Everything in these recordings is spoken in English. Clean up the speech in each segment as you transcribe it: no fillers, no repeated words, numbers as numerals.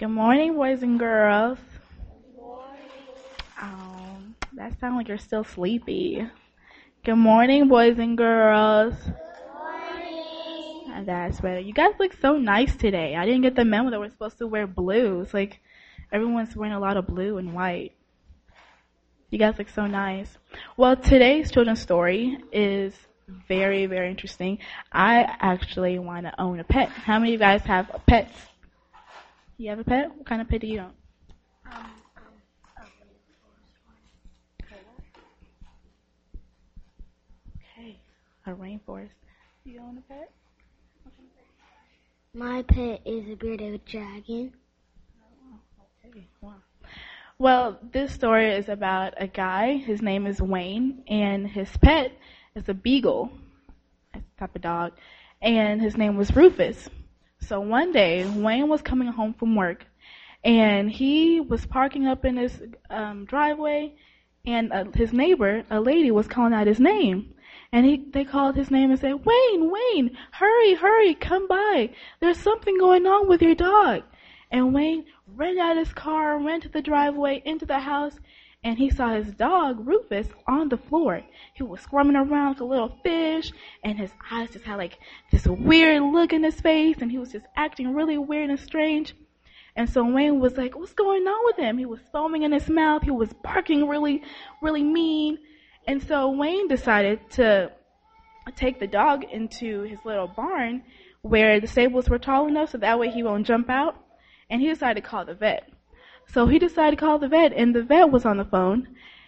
Good morning, boys and girls. That sounds like you're still sleepy. Good morning, boys and girls. That's better. You guys look so nice today. I didn't get the memo that we're supposed to wear blue. It's like everyone's wearing a lot of blue and white. You guys look so nice. Well, today's children's story is very, very interesting. I actually want to own a pet. How many of you guys have pets? You have a pet? What kind of pet do you own? Okay, a rainforest. Do you own a pet? My pet is a bearded dragon. Okay, wow. Well, this story is about a guy. His name is Wayne, and his pet is a beagle, a type of dog, and his name was Rufus. So one day, Wayne was coming home from work, and he was parking up in his driveway, and his neighbor, a lady, was calling out his name. And they called his name and said, "Wayne, Wayne, hurry, hurry, come by. There's something going on with your dog." And Wayne ran out of his car, ran to the driveway, into the house, and he saw his dog, Rufus, on the floor. He was squirming around like a little fish, and his eyes just had like this weird look in his face, and he was just acting really weird and strange. And so Wayne was like, "What's going on with him?" He was foaming in his mouth. He was barking really, really mean. And so Wayne decided to take the dog into his little barn where the stables were tall enough so that way he won't jump out. And he decided to call the vet. So he decided to call the vet, and the vet was on the phone.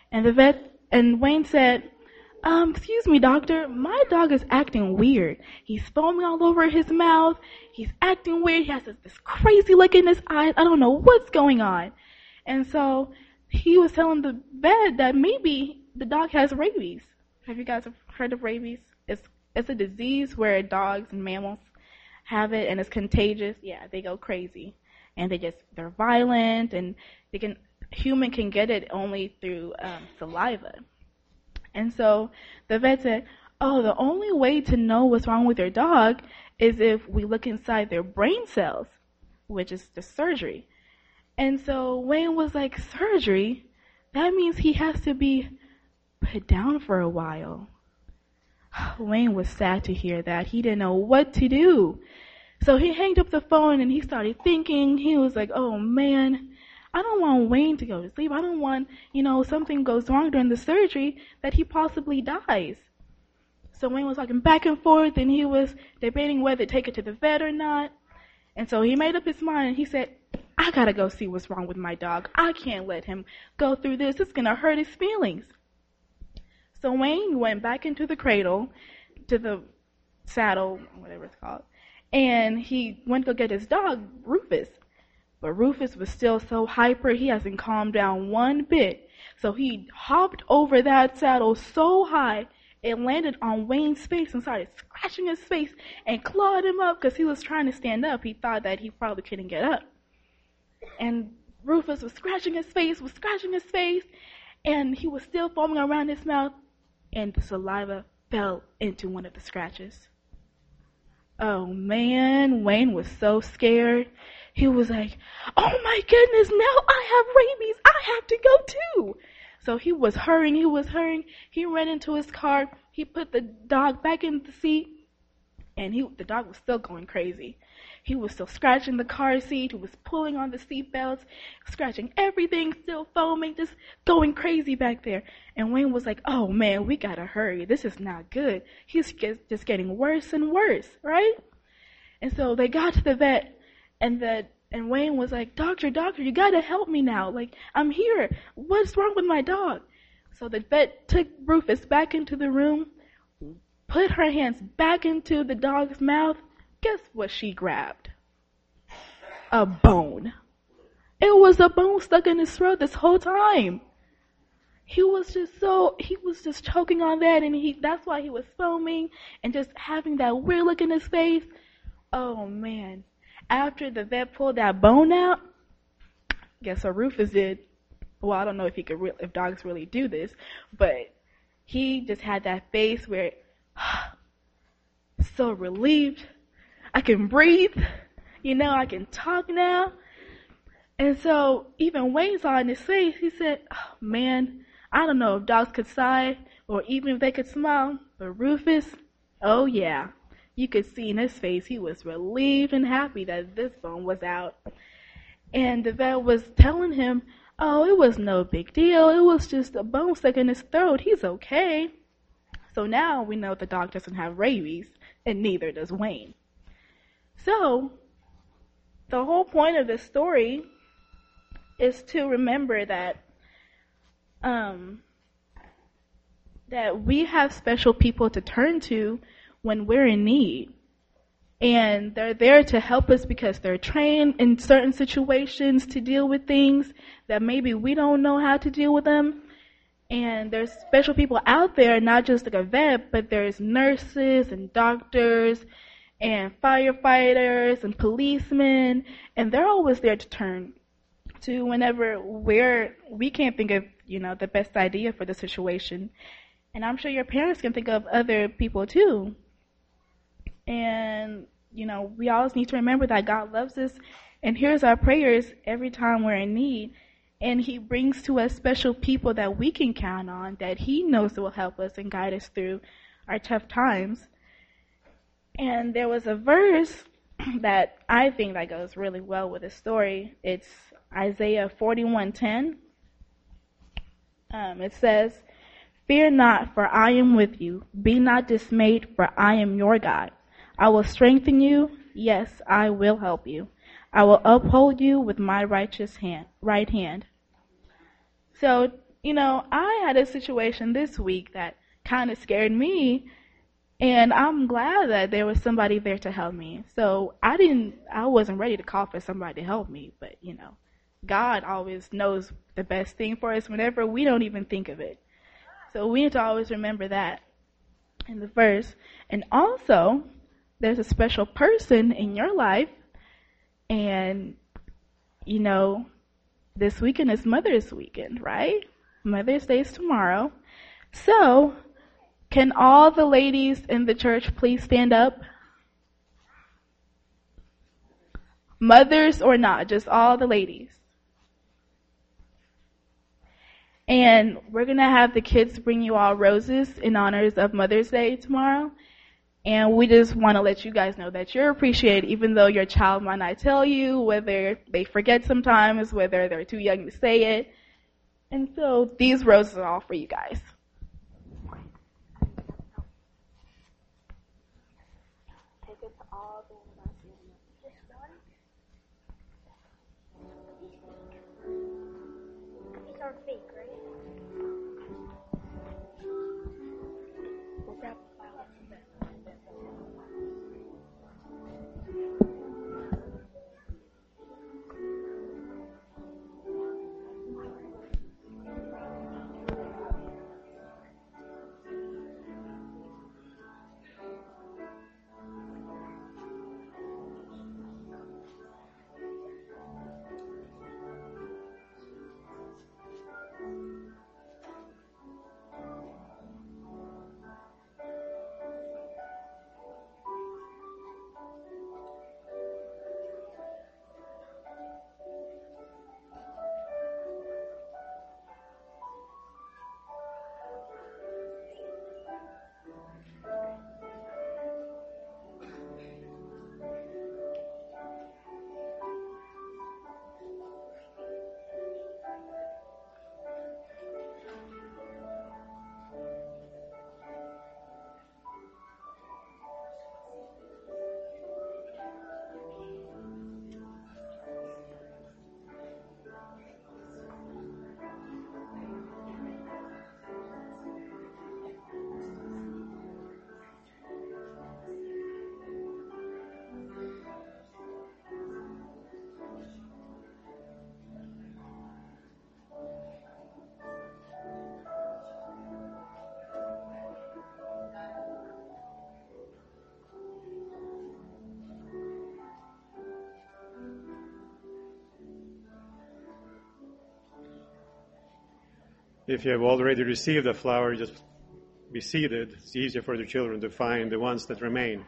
And Wayne said, "Excuse me, doctor, my dog is acting weird. He's foaming all over his mouth. He's acting weird. He has this crazy look in his eyes. I don't know what's going on." And so he was telling the vet that maybe the dog has rabies. Have you guys heard of rabies? It's a disease where dogs and mammals have it, and it's contagious. Yeah, they go crazy, and they're violent, and human can get it only through saliva. And so the vet said, "Oh, the only way to know what's wrong with your dog is if we look inside their brain cells, which is the surgery." And so Wayne was like, "Surgery? That means he has to be put down for a while." Wayne was sad to hear that. He didn't know what to do. So he hanged up the phone and he started thinking. He was like, "Oh man, I don't want Wayne to go to sleep. I don't want, something goes wrong during the surgery that he possibly dies." So Wayne was talking back and forth, and he was debating whether to take it to the vet or not. And so he made up his mind, and he said, "I gotta go see what's wrong with my dog. I can't let him go through this. It's gonna hurt his feelings." So Wayne went back into the cradle, to the saddle, whatever it's called, and he went to go get his dog, Rufus. But Rufus was still so hyper, he hasn't calmed down one bit. So he hopped over that saddle so high, it landed on Wayne's face and started scratching his face and clawed him up because he was trying to stand up. He thought that he probably couldn't get up. And Rufus was scratching his face, and he was still foaming around his mouth, and the saliva fell into one of the scratches. Oh man, Wayne was so scared. He was like, "Oh my goodness, now I have rabies. I have to go too." So he was hurrying. He ran into his car. He put the dog back in the seat, and the dog was still going crazy. He was still scratching the car seat. He was pulling on the seat belts, scratching everything, still foaming, just going crazy back there. And Wayne was like, "Oh man, we gotta hurry. This is not good. He's just getting worse and worse, right?" And so they got to the vet, and Wayne was like, Doctor, you gotta help me now. Like, I'm here. What's wrong with my dog?" So the vet took Rufus back into the room, put her hands back into the dog's mouth. Guess what she grabbed? A bone. It was a bone stuck in his throat this whole time. He was just choking on that, and that's why he was foaming and just having that weird look in his face. Oh man. After the vet pulled that bone out, guess what Rufus did? Well, I don't know if dogs really do this, but he just had that face where so relieved. I can breathe. I can talk now. And so even Wayne saw in his face, he said, oh, man, I don't know if dogs could sigh or even if they could smile, but Rufus, oh yeah. You could see in his face he was relieved and happy that this bone was out. And the vet was telling him, oh, it was no big deal. It was just a bone stuck in his throat. He's okay. So now we know the dog doesn't have rabies, and neither does Wayne. So the whole point of this story is to remember that that we have special people to turn to when we're in need. And they're there to help us because they're trained in certain situations to deal with things that maybe we don't know how to deal with them. And there's special people out there, not just like a vet, but there's nurses and doctors and firefighters and policemen, and they're always there to turn to whenever we can't think of, the best idea for the situation. And I'm sure your parents can think of other people too. And, we always need to remember that God loves us and hears our prayers every time we're in need. And he brings to us special people that we can count on, that he knows will help us and guide us through our tough times. And there was a verse that I think that goes really well with this story. It's Isaiah 41:10. It says, "Fear not, for I am with you. Be not dismayed, for I am your God. I will strengthen you. Yes, I will help you. I will uphold you with my right hand." So, I had a situation this week that kind of scared me, and I'm glad that there was somebody there to help me. So I wasn't ready to call for somebody to help me, but God always knows the best thing for us whenever we don't even think of it. So we need to always remember that in the verse. And also, there's a special person in your life, and this weekend is Mother's Weekend, right? Mother's Day is tomorrow. So, can all the ladies in the church please stand up? Mothers or not, just all the ladies. And we're going to have the kids bring you all roses in honors of Mother's Day tomorrow. And we just want to let you guys know that you're appreciated, even though your child might not tell you, whether they forget sometimes, whether they're too young to say it. And so these roses are all for you guys. Take it to all the This one? These are fake, right? We'll grab If you have already received a flower, just be seated. It's easier for the children to find the ones that remain.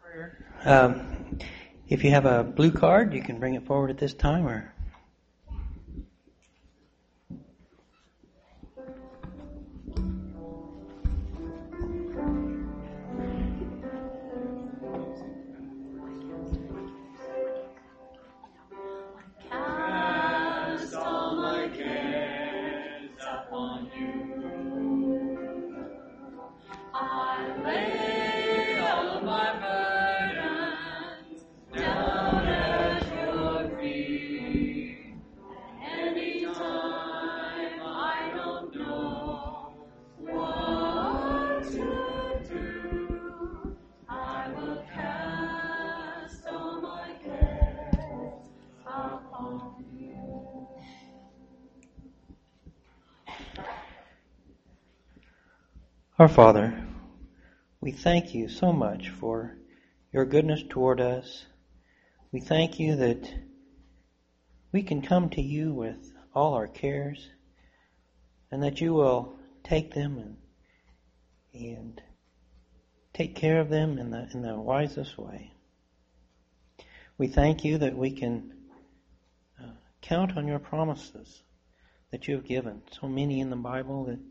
If you have a blue card, you can bring it forward at this time, or Cast all my cares upon you. I lay all my burdens down at your feet. Any time I don't know what to do, I will cast all my cares upon you. Our Father, we thank you so much for your goodness toward us. We thank you that we can come to you with all our cares, and that you will take them and take care of them in the wisest way. We thank you that we can count on your promises that you have given. So many in the Bible that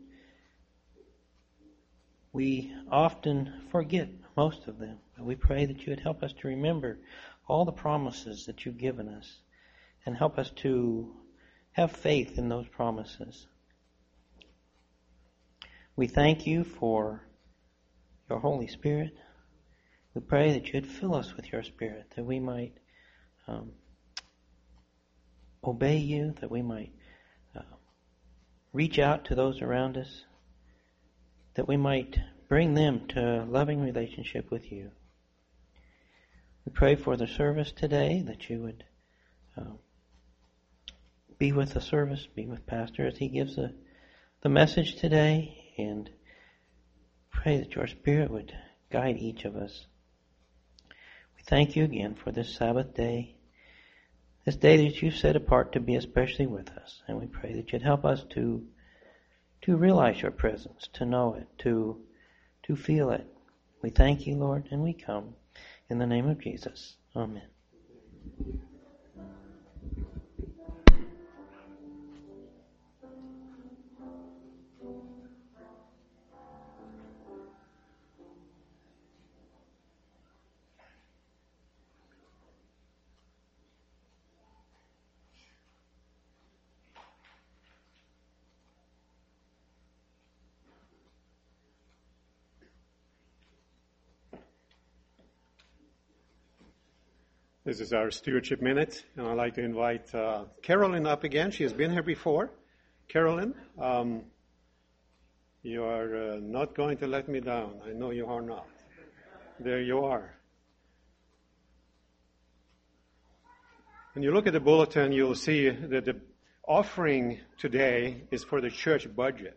we often forget most of them. But we pray that you would help us to remember all the promises that you've given us and help us to have faith in those promises. We thank you for your Holy Spirit. We pray that you'd fill us with your Spirit, that we might obey you, that we might reach out to those around us, that we might bring them to a loving relationship with you. We pray for the service today, that you would be with the service, be with Pastor as he gives the message today, and pray that your Spirit would guide each of us. We thank you again for this Sabbath day, this day that you've set apart to be especially with us, and we pray that you'd help us to realize your presence, to know it, to feel it. We thank you, Lord, and we come in the name of Jesus. Amen. This is our stewardship minute, and I'd like to invite Carolyn up again. She has been here before. Carolyn, you are not going to let me down. I know you are not. There you are. When you look at the bulletin, you'll see that the offering today is for the church budget.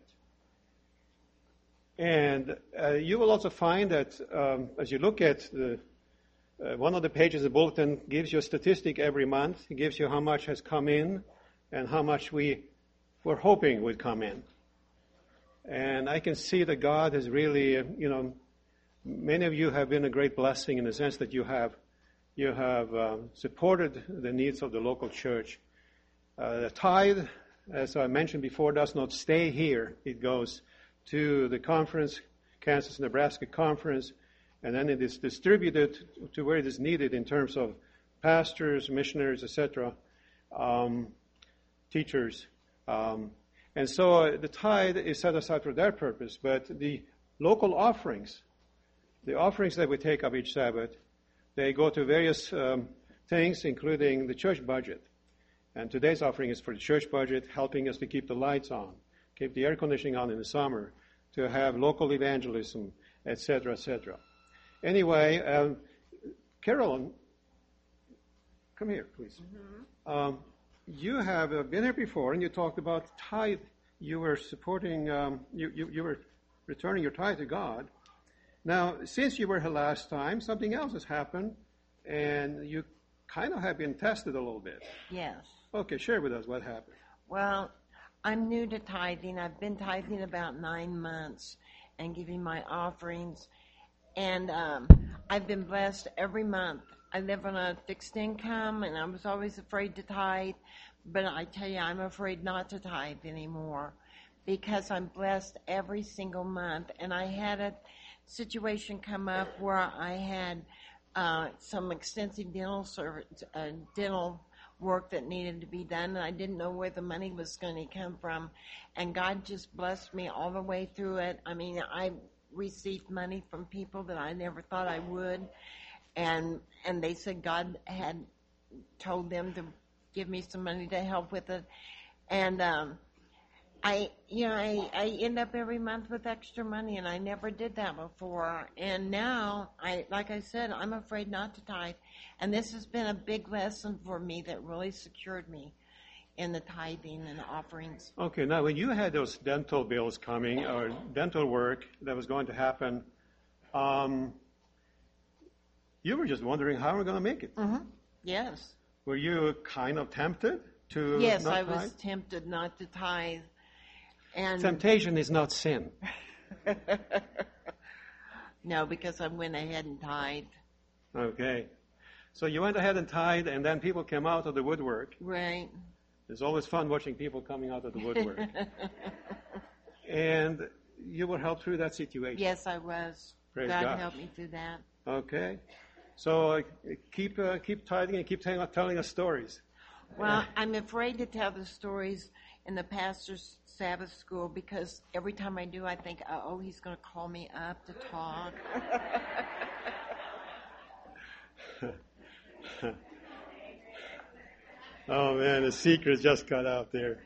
And you will also find that as you look at one of the pages of the bulletin gives you a statistic every month. It gives you how much has come in and how much we were hoping would come in. And I can see that God has really, many of you have been a great blessing in the sense that you have supported the needs of the local church. The tithe, as I mentioned before, does not stay here. It goes to the conference, Kansas-Nebraska Conference, and then it is distributed to where it is needed in terms of pastors, missionaries, etc., teachers. And so the tithe is set aside for that purpose. But the local offerings, the offerings that we take up each Sabbath, they go to various things, including the church budget. And today's offering is for the church budget, helping us to keep the lights on, keep the air conditioning on in the summer, to have local evangelism, etc., etc. Anyway, Carolyn, come here, please. Mm-hmm. You have been here before, and you talked about tithe. You were supporting, you were returning your tithe to God. Now, since you were here last time, something else has happened, and you kind of have been tested a little bit. Yes. Okay, share with us what happened. Well, I'm new to tithing. I've been tithing about 9 months and giving my offerings. And I've been blessed every month. I live on a fixed income, and I was always afraid to tithe. But I tell you, I'm afraid not to tithe anymore because I'm blessed every single month. And I had a situation come up where I had some extensive dental work that needed to be done, and I didn't know where the money was going to come from. And God just blessed me all the way through it. I mean, I received money from people that I never thought I would, and they said God had told them to give me some money to help with it. And I end up every month with extra money, and I never did that before. And now, like I said, I'm afraid not to tithe. And this has been a big lesson for me that really secured me in the tithing and offerings. Okay, now when you had those dental bills coming, or dental work that was going to happen, you were just wondering how we're going to make it. Mm-hmm. Yes. Were you kind of tempted to Yes, not I tithe? was tempted not to tithe. And Temptation is not sin. no, because I went ahead and tithed. Okay. So you went ahead and tithed, and then people came out of the woodwork. Right. It's always fun watching people coming out of the woodwork. And you were helped through that situation. Yes, I was. Praise God God. helped me through that. Okay. So keep tithing and keep telling us stories. Well, I'm afraid to tell the stories in the pastor's Sabbath school because every time I do, I think, oh, he's going to call me up to talk. Oh man, the secret just got out there.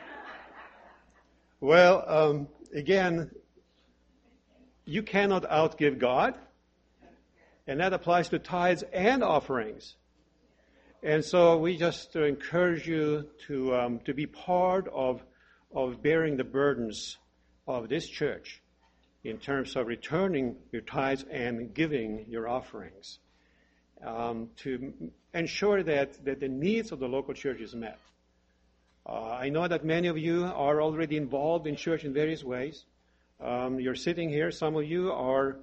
Well, again, you cannot outgive God, and that applies to tithes and offerings. And so we just encourage you to be part of bearing the burdens of this church in terms of returning your tithes and giving your offerings, to ensure that the needs of the local church is met. I know that many of you are already involved in church in various ways. You're sitting here. Some of you are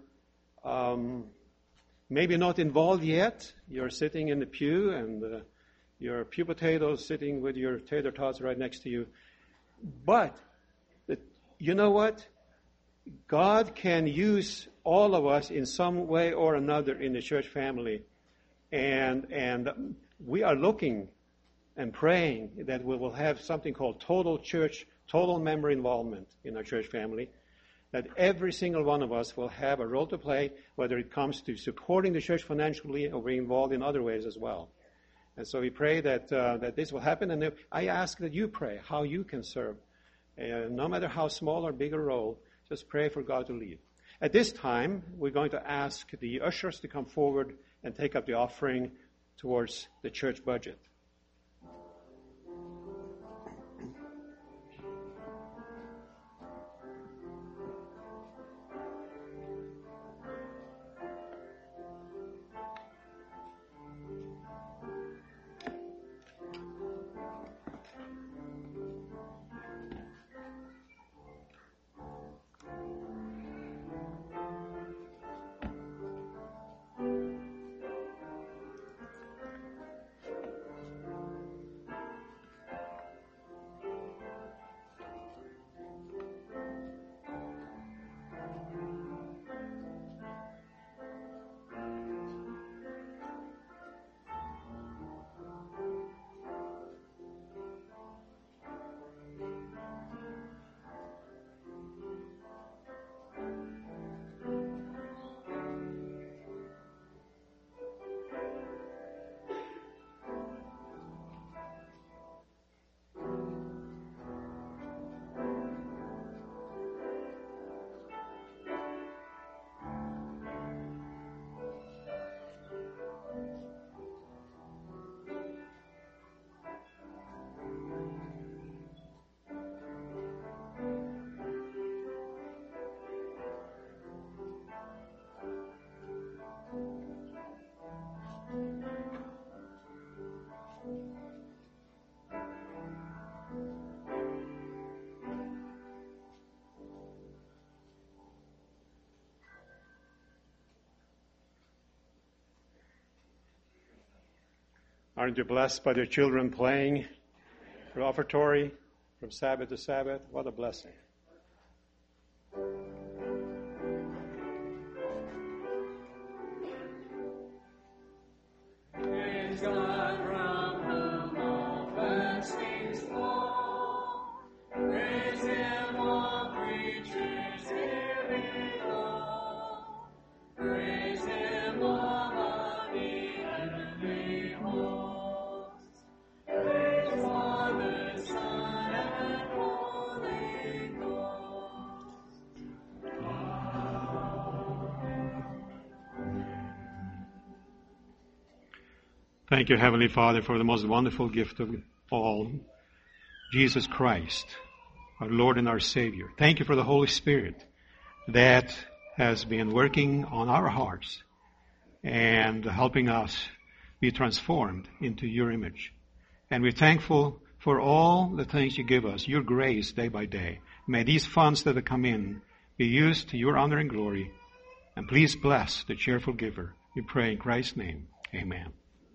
maybe not involved yet. You're sitting in the pew, and your pew potatoes sitting with your tater tots right next to you. But you know what? God can use all of us in some way or another in the church family. And we are looking and praying that we will have something called total member involvement in our church family, that every single one of us will have a role to play, whether it comes to supporting the church financially or being involved in other ways as well. And so we pray that this will happen, and I ask that you pray how you can serve. No matter how small or big a role, just pray for God to lead. At this time, we're going to ask the ushers to come forward and take up the offering towards the church budget. Aren't you blessed by your children playing your offertory from Sabbath to Sabbath? What a blessing. Praise God from whom all blessings flow. Praise Him, all creatures here below. Praise Him, all the heavenly hosts. Praise Father, Son, and Holy Ghost. Thank you, Heavenly Father, for the most wonderful gift of all, Jesus Christ, our Lord and our Savior. Thank you for the Holy Spirit that has been working on our hearts and helping us be transformed into your image. And we're thankful for all the things you give us, your grace day by day. May these funds that have come in be used to your honor and glory. And please bless the cheerful giver. We pray in Christ's name. Amen.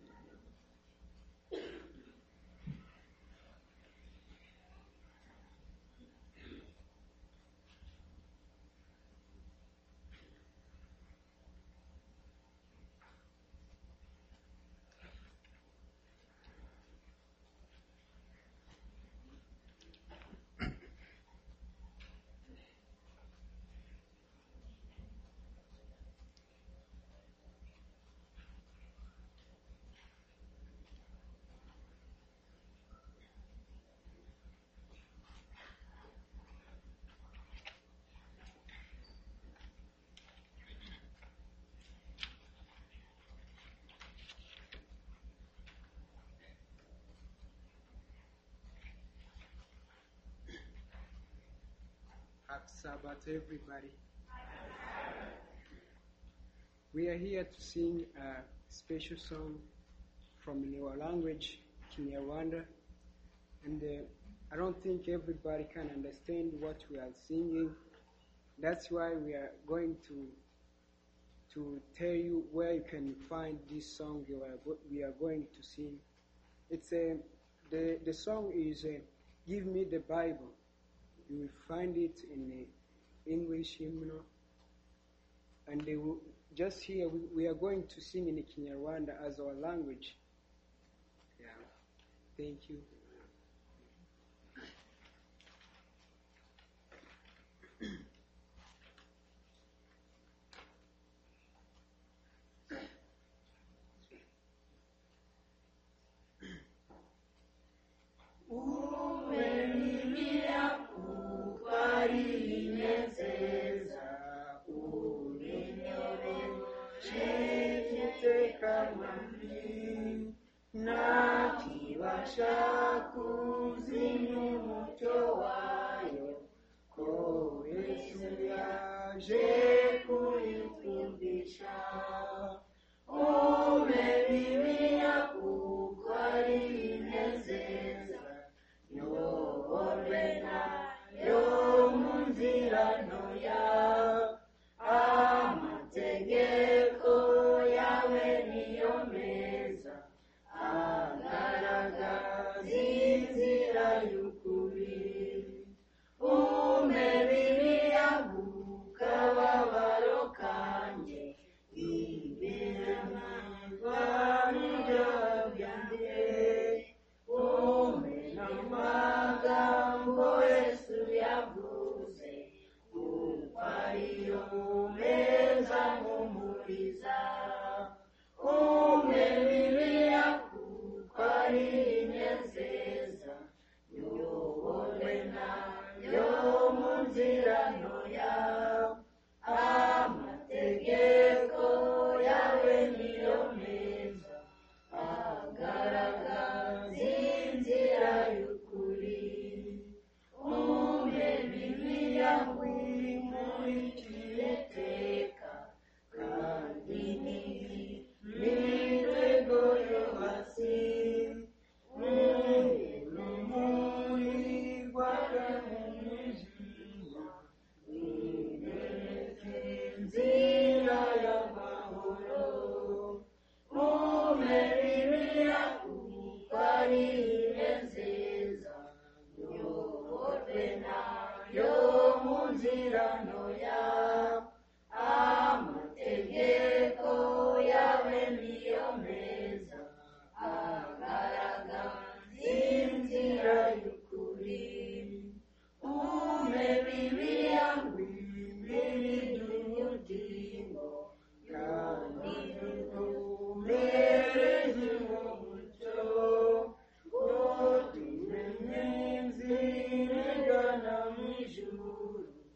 Happy Sabbath, everybody. We are here to sing a special song from our language, Kinyarwanda, and I don't think everybody can understand what we are singing. That's why we are going to tell you where you can find this song we are going to sing. It's the song is "Give Me the Bible." You will find it in the English hymnal. And they will, just here, we are going to sing in Kinyarwanda as our language. Yeah. Thank you. Nakibasha nzira ntoya amategeko yawe niyo meza agaragaza inzira y'ukuri ume bibiliya w'imbere y'ubugingo kandi umereze mu mucyo ngo tumenye inzira igana mu ijuru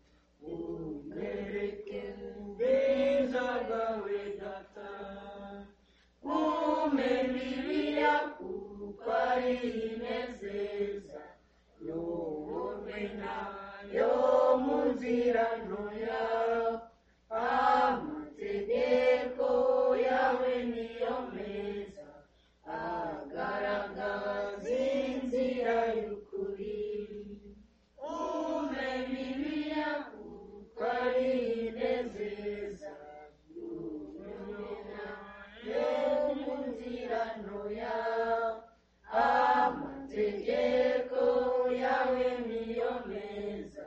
umereke ubwiza bwawe data ume bibiliya kuko ari inezeza yoborwe nayo mu nzira ntoya amategeko yawe niyo meza agaragaza inzira y'ukuri ume bibiliya kuko ari inezeza yoborwe nayo mu nzira ntoya amategeko yawe niyo meza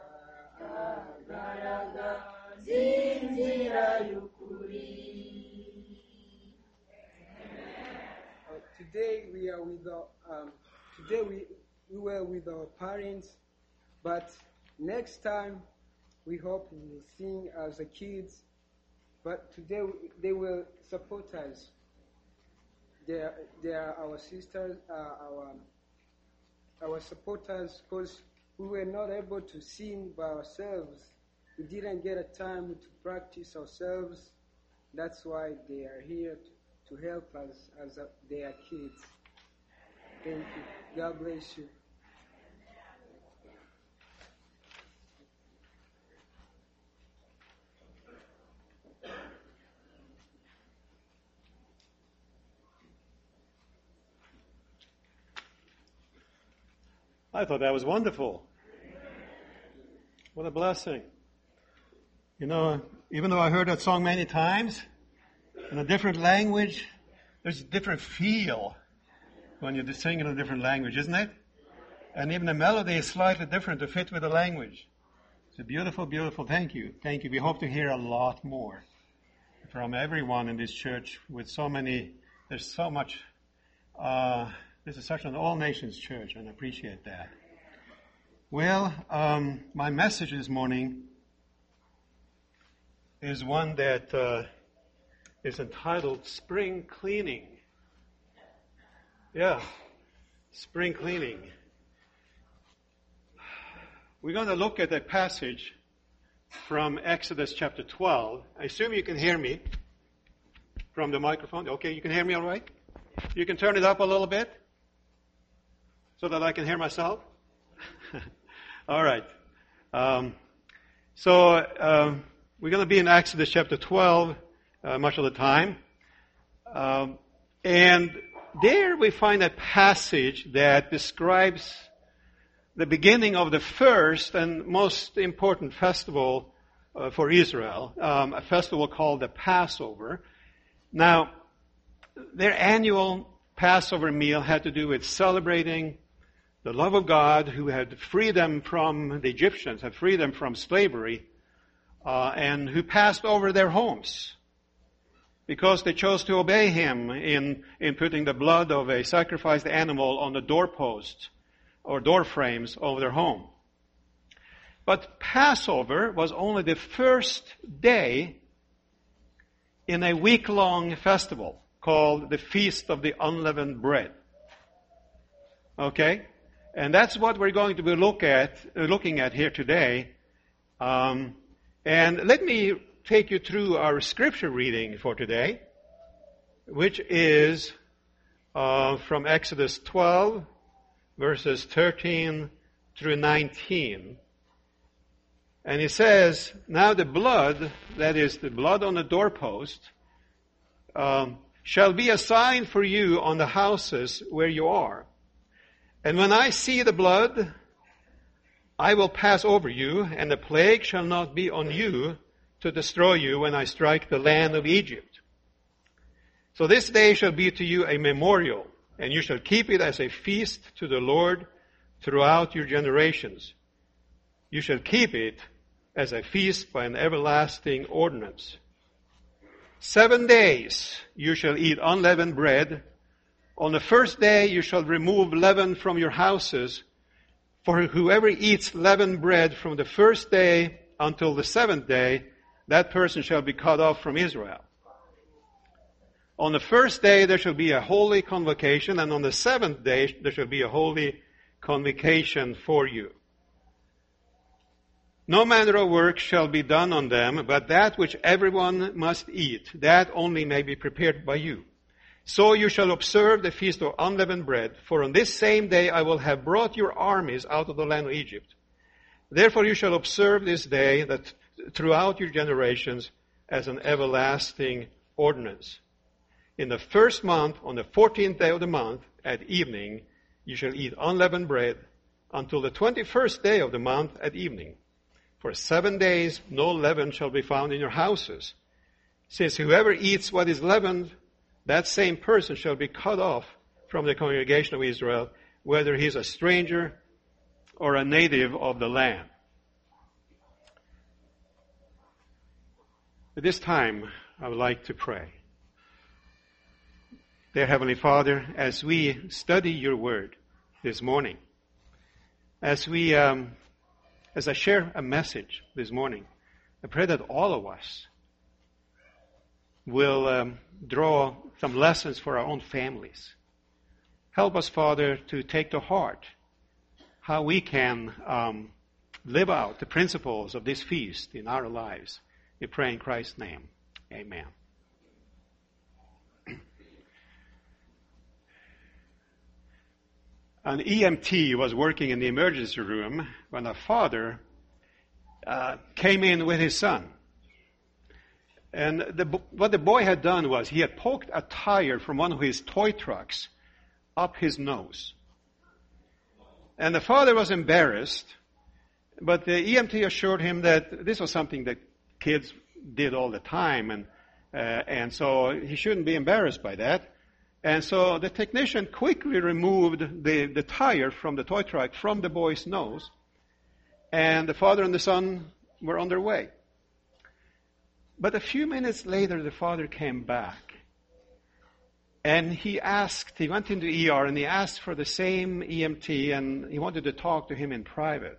agaragaza inzira y'ukuri. Today we are with today we were with our parents, but next time we hope we will sing as the kids. But today they will support us. They are our sisters, our supporters, because we were not able to sing by ourselves. We didn't get a time to practice ourselves. That's why they are here to help us as their kids. Thank you. God bless you. I thought that was wonderful. What a blessing. You know, even though I heard that song many times, in a different language, there's a different feel when you sing in a different language, isn't it? And even the melody is slightly different to fit with the language. It's a beautiful, beautiful, thank you. Thank you. We hope to hear a lot more from everyone in this church with so many, there's so much, this is such an all-nations church, and I appreciate that. Well, my message this morning is one that is entitled Spring Cleaning. Yeah, spring cleaning. We're going to look at a passage from Exodus chapter 12. I assume you can hear me from the microphone. Okay, you can hear me all right? You can turn it up a little bit so that I can hear myself. All right. So we're going to be in Exodus chapter 12 much of the time. And there we find a passage that describes the beginning of the first and most important festival for Israel, a festival called the Passover. Now, their annual Passover meal had to do with celebrating the love of God who had freed them from the Egyptians, had freed them from slavery, and who passed over their homes because they chose to obey Him in putting the blood of a sacrificed animal on the doorposts or door frames of their home. But Passover was only the first day in a week-long festival called the Feast of the Unleavened Bread. Okay? And that's what we're going to be looking at here today. And let me take you through our scripture reading for today, which is from Exodus 12, verses 13 through 19. And it says, now the blood, that is the blood on the doorpost, shall be a sign for you on the houses where you are. And when I see the blood, I will pass over you, and the plague shall not be on you to destroy you when I strike the land of Egypt. So this day shall be to you a memorial, and you shall keep it as a feast to the Lord throughout your generations. You shall keep it as a feast by an everlasting ordinance. 7 days you shall eat unleavened bread. On the first day you shall remove leaven from your houses. For whoever eats leavened bread from the first day until the 7th day, that person shall be cut off from Israel. On the first day there shall be a holy convocation, and on the 7th day there shall be a holy convocation for you. No manner of work shall be done on them, but that which everyone must eat, that only may be prepared by you. So you shall observe the feast of unleavened bread, for on this same day I will have brought your armies out of the land of Egypt. Therefore you shall observe this day that throughout your generations as an everlasting ordinance. In the first month, on the 14th day of the month, at evening, you shall eat unleavened bread until the 21st day of the month at evening. For 7 days no leaven shall be found in your houses. Since whoever eats what is leavened, that same person shall be cut off from the congregation of Israel, whether he is a stranger or a native of the land. At this time, I would like to pray. Dear Heavenly Father, as we study your word this morning, as I share a message this morning, I pray that all of us will draw some lessons for our own families. Help us, Father, to take to heart how we can live out the principles of this feast in our lives. We pray in Christ's name. Amen. An EMT was working in the emergency room when a father came in with his son. And what the boy had done was he had poked a tire from one of his toy trucks up his nose. And the father was embarrassed, but the EMT assured him that this was something that kids did all the time, and so he shouldn't be embarrassed by that. And so the technician quickly removed the tire from the toy truck from the boy's nose, and the father and the son were on their way. But a few minutes later, the father came back, and he went into ER, and he asked for the same EMT, and he wanted to talk to him in private.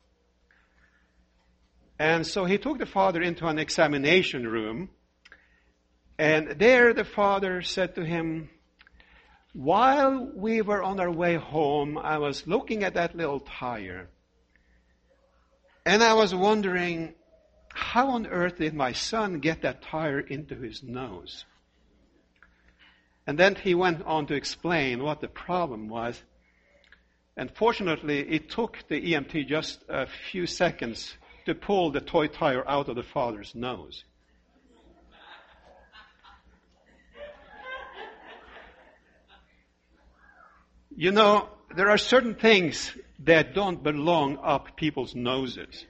And so he took the father into an examination room, and there the father said to him, "While we were on our way home, I was looking at that little tire, and I was wondering, how on earth did my son get that tire into his nose?" And then he went on to explain what the problem was. And fortunately, it took the EMT just a few seconds to pull the toy tire out of the father's nose. You know, there are certain things that don't belong up people's noses.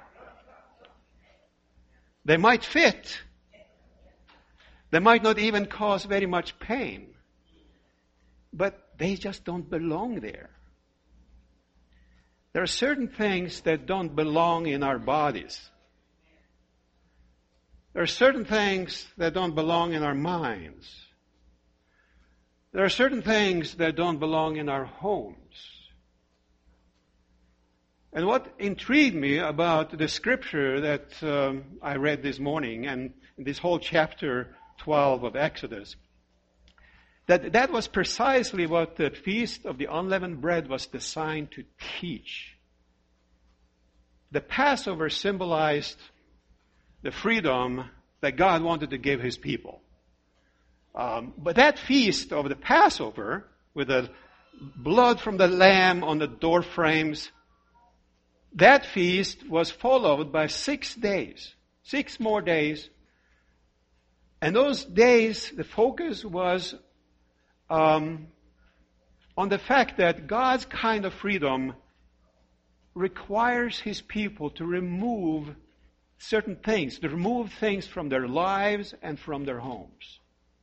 They might fit. They might not even cause very much pain. But they just don't belong there. There are certain things that don't belong in our bodies. There are certain things that don't belong in our minds. There are certain things that don't belong in our homes. And what intrigued me about the scripture that I read this morning and this whole chapter 12 of Exodus, that was precisely what the Feast of the Unleavened Bread was designed to teach. The Passover symbolized the freedom that God wanted to give His people. But that feast of the Passover, with the blood from the lamb on the door frames, that feast was followed by 6 days, 6 more days. And those days, the focus was on the fact that God's kind of freedom requires His people to remove certain things, to remove things from their lives and from their homes.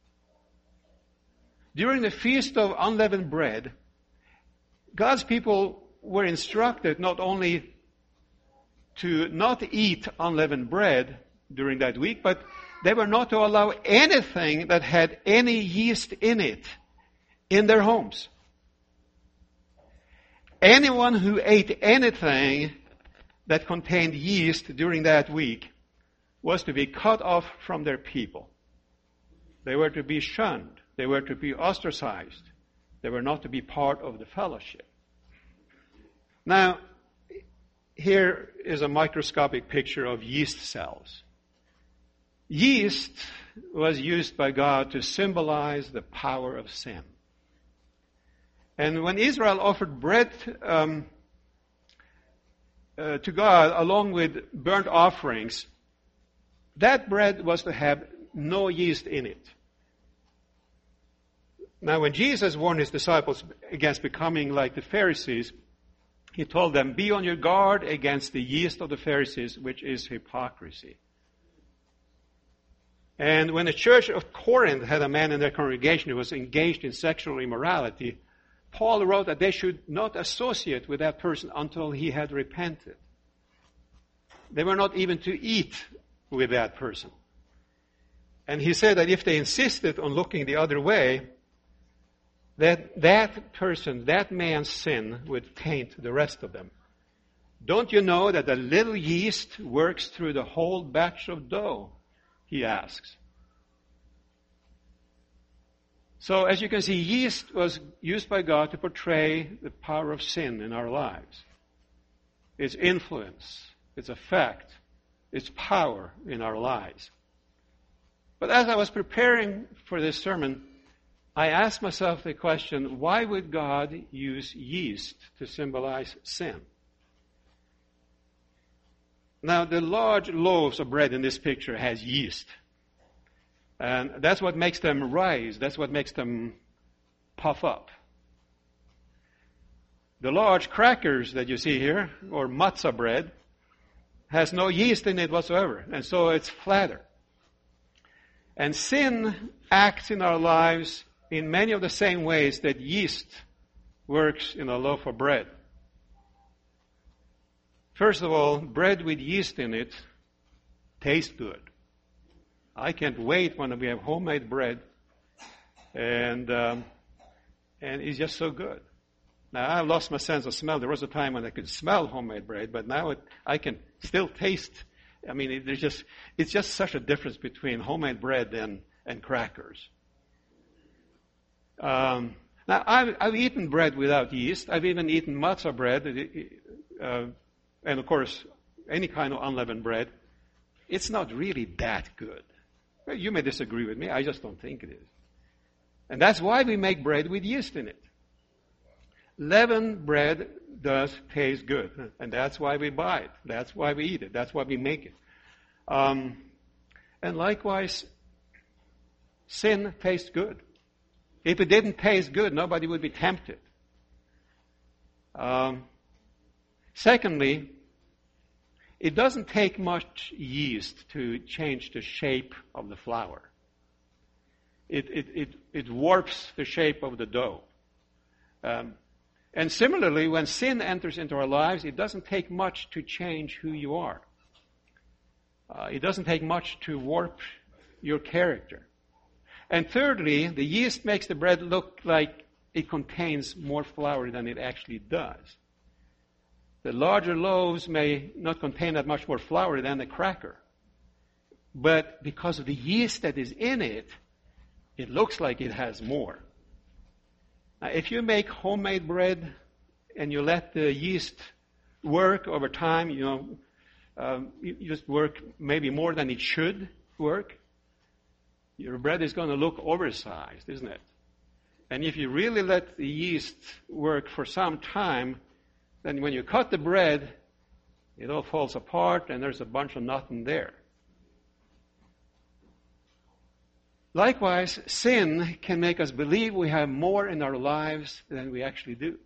During the Feast of Unleavened Bread, God's people were instructed not only to not eat unleavened bread during that week, but they were not to allow anything that had any yeast in it in their homes. Anyone who ate anything that contained yeast during that week was to be cut off from their people. They were to be shunned. They were to be ostracized. They were not to be part of the fellowship. Now, here is a microscopic picture of yeast cells. Yeast was used by God to symbolize the power of sin. And when Israel offered bread to God along with burnt offerings, that bread was to have no yeast in it. Now, when Jesus warned his disciples against becoming like the Pharisees, he told them, be on your guard against the yeast of the Pharisees, which is hypocrisy. And when the church of Corinth had a man in their congregation who was engaged in sexual immorality, Paul wrote that they should not associate with that person until he had repented. They were not even to eat with that person. And he said that if they insisted on looking the other way, that person, that man's sin would taint the rest of them. Don't you know that a little yeast works through the whole batch of dough? He asks. So as you can see, yeast was used by God to portray the power of sin in our lives. Its influence, its effect, its power in our lives. But as I was preparing for this sermon, I asked myself the question, why would God use yeast to symbolize sin? Now, the large loaves of bread in this picture has yeast. And that's what makes them rise. That's what makes them puff up. The large crackers that you see here, or matzah bread, has no yeast in it whatsoever. And so it's flatter. And sin acts in our lives in many of the same ways that yeast works in a loaf of bread. First of all, bread with yeast in it tastes good. I can't wait when we have homemade bread, and it's just so good. Now, I lost my sense of smell. There was a time when I could smell homemade bread, but now I can still taste. I mean, it's just such a difference between homemade bread and crackers. Now, I've eaten bread without yeast. I've even eaten matzah bread, and of course, any kind of unleavened bread. It's not really that good. Well, you may disagree with me. I just don't think it is. And that's why we make bread with yeast in it. Leavened bread does taste good, and that's why we buy it. That's why we eat it. That's why we make it. And likewise, sin tastes good. If it didn't taste good, nobody would be tempted. Secondly, it doesn't take much yeast to change the shape of the flour. It warps the shape of the dough. And similarly, when sin enters into our lives, it doesn't take much to change who you are. It doesn't take much to warp your character. And thirdly, the yeast makes the bread look like it contains more flour than it actually does. The larger loaves may not contain that much more flour than the cracker. But because of the yeast that is in it, it looks like it has more. Now, if you make homemade bread and you let the yeast work over time, you just work maybe more than it should work, your bread is going to look oversized, isn't it? And if you really let the yeast work for some time, then when you cut the bread, it all falls apart and there's a bunch of nothing there. Likewise, sin can make us believe we have more in our lives than we actually do.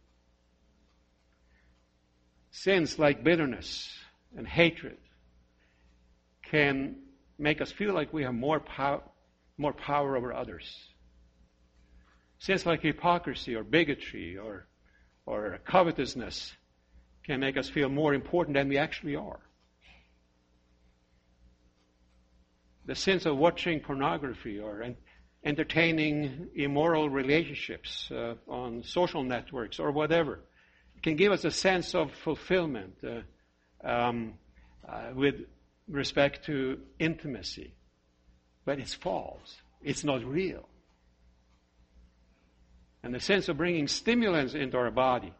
Sins like bitterness and hatred can make us feel like we have more power over others. Sins like hypocrisy or bigotry or covetousness can make us feel more important than we actually are. the sins of watching pornography or entertaining immoral relationships on social networks or whatever. It can give us a sense of fulfillment with respect to intimacy. But it's false. It's not real. And the sense of bringing stimulants into our body.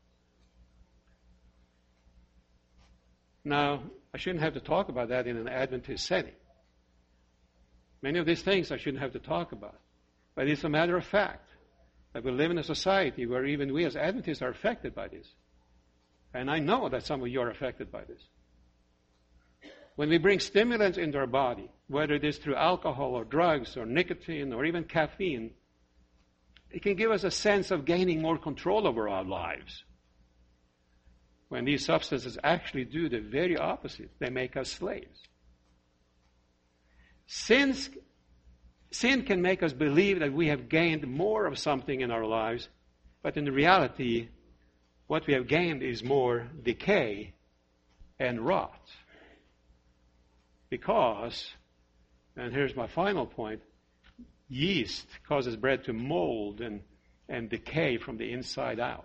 Now, I shouldn't have to talk about that in an Adventist setting. Many of these things I shouldn't have to talk about. But it's a matter of fact that we live in a society where even we as Adventists are affected by this. And I know that some of you are affected by this. When we bring stimulants into our body, whether it is through alcohol or drugs or nicotine or even caffeine, it can give us a sense of gaining more control over our lives. When these substances actually do the very opposite. They make us slaves. Sin can make us believe that we have gained more of something in our lives, but in reality, what we have gained is more decay and rot. Because, and here's my final point, yeast causes bread to mold and decay from the inside out.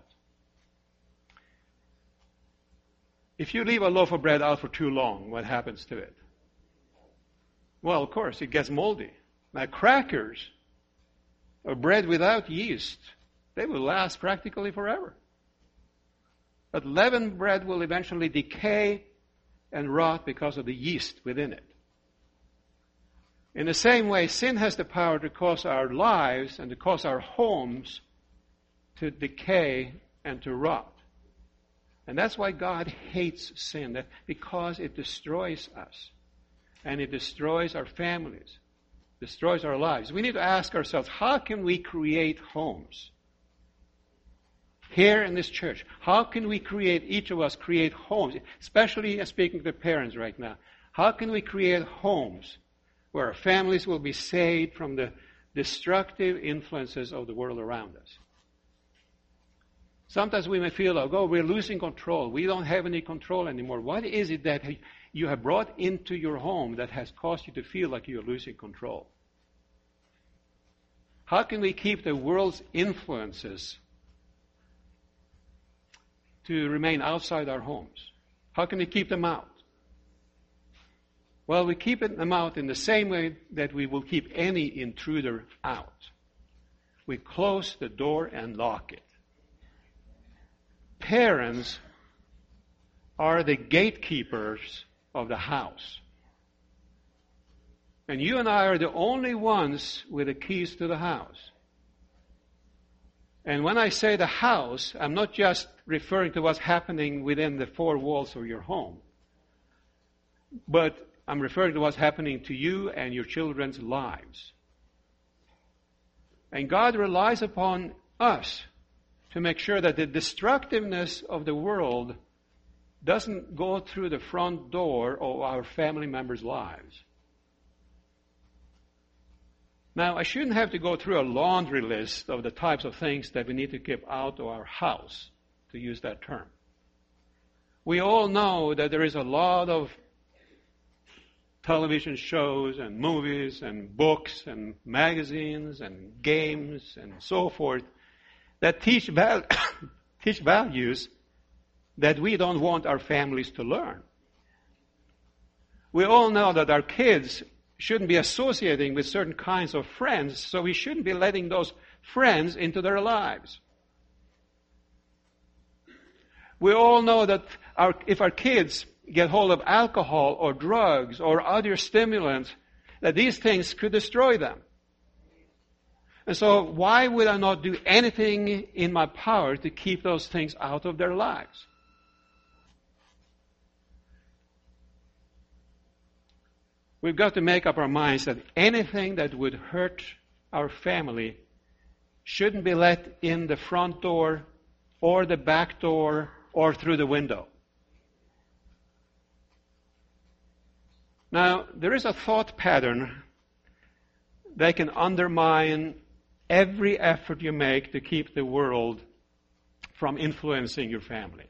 If you leave a loaf of bread out for too long, what happens to it? Well, of course, it gets moldy. Now, crackers or bread without yeast, they will last practically forever. But leavened bread will eventually decay and rot because of the yeast within it. In the same way, sin has the power to cause our lives and to cause our homes to decay and to rot. And that's why God hates sin, because it destroys us. And it destroys our families, destroys our lives. We need to ask ourselves, how can we create homes? Here in this church, how can we each of us create homes, especially speaking to the parents right now, how can we create homes where our families will be saved from the destructive influences of the world around us? Sometimes we may feel like, oh, we're losing control. We don't have any control anymore. What is it that you have brought into your home that has caused you to feel like you're losing control? How can we keep the world's influences to remain outside our homes? How can we keep them out? Well, we keep them out in the same way that we will keep any intruder out. We close the door and lock it. Parents are the gatekeepers of the house. And you and I are the only ones with the keys to the house. And when I say the house, I'm not just referring to what's happening within the four walls of your home, but I'm referring to what's happening to you and your children's lives. And God relies upon us to make sure that the destructiveness of the world doesn't go through the front door of our family members' lives. Now, I shouldn't have to go through a laundry list of the types of things that we need to keep out of our house, to use that term. We all know that there is a lot of television shows and movies and books and magazines and games and so forth that teach values that we don't want our families to learn. We all know that our kids shouldn't be associating with certain kinds of friends, so we shouldn't be letting those friends into their lives. We all know that if our kids get hold of alcohol or drugs or other stimulants, that these things could destroy them. And so why would I not do anything in my power to keep those things out of their lives? We've got to make up our minds that anything that would hurt our family shouldn't be let in the front door or the back door or through the window. Now, there is a thought pattern that can undermine every effort you make to keep the world from influencing your family.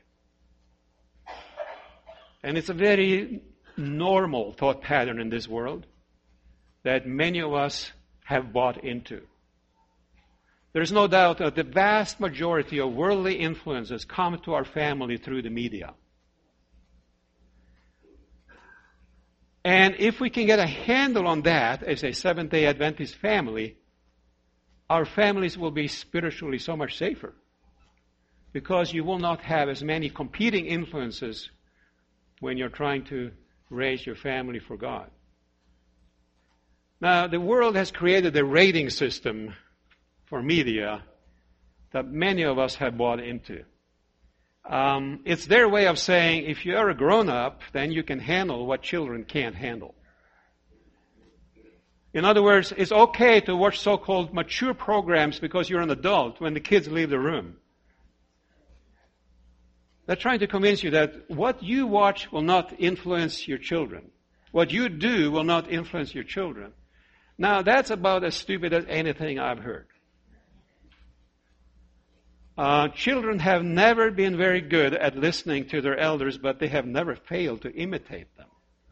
And it's a very normal thought pattern in this world. that many of us have bought into. There's no doubt that the vast majority of worldly influences come to our family through the media. And if we can get a handle on that as a Seventh-day Adventist family, our families will be spiritually so much safer, because you will not have as many competing influences when you're trying to raise your family for God. Now, the world has created a rating system for media that many of us have bought into. It's their way of saying, if you're a grown-up, then you can handle what children can't handle. In other words, it's okay to watch so-called mature programs because you're an adult when the kids leave the room. They're trying to convince you that what you watch will not influence your children. What you do will not influence your children. Now, that's about as stupid as anything I've heard. Children have never been very good at listening to their elders, but they have never failed to imitate them.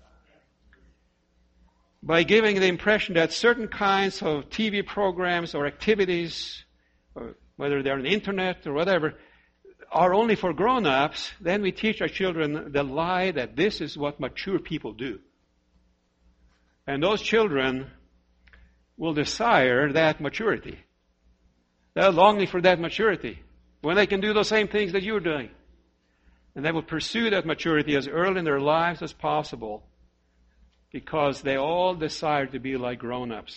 By giving the impression that certain kinds of TV programs or activities, or whether they're on the internet or whatever, are only for grown-ups, then we teach our children the lie that this is what mature people do. And those children will desire that maturity. They're longing for that maturity when they can do those same things that you're doing. And they will pursue that maturity as early in their lives as possible, because they all desire to be like grown-ups.